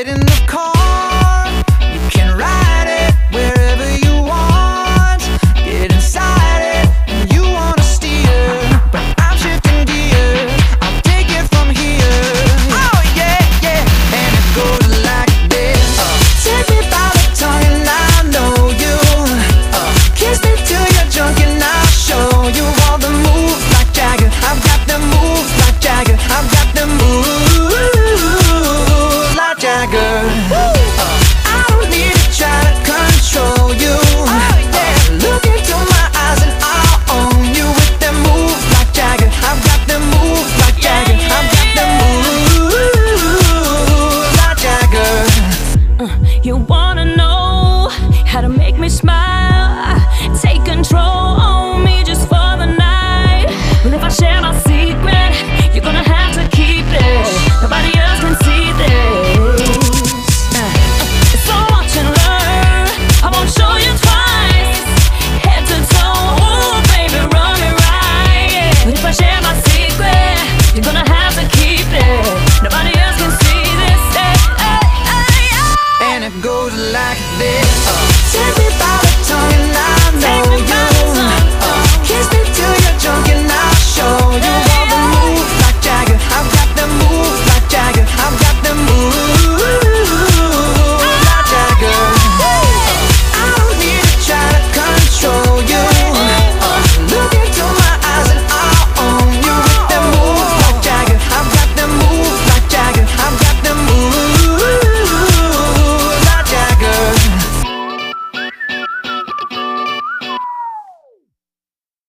in the car, you can ride it wherever you want. Get inside it, and you wanna steer, but I'm shifting gears, I'll take it from here. Oh yeah, yeah, and it goes like this. Take me by the tongue and I know you. Kiss me till you're drunk and I'll show you all the moves like Jagger. I've got the moves like Jagger. I've got the moves like Jagger. I don't need to try to control you. Look into my eyes and I'll own you with them moves like Jagger. I've got them moves like Jagger. I've got them moves like Jagger. You wanna know how to make me smile?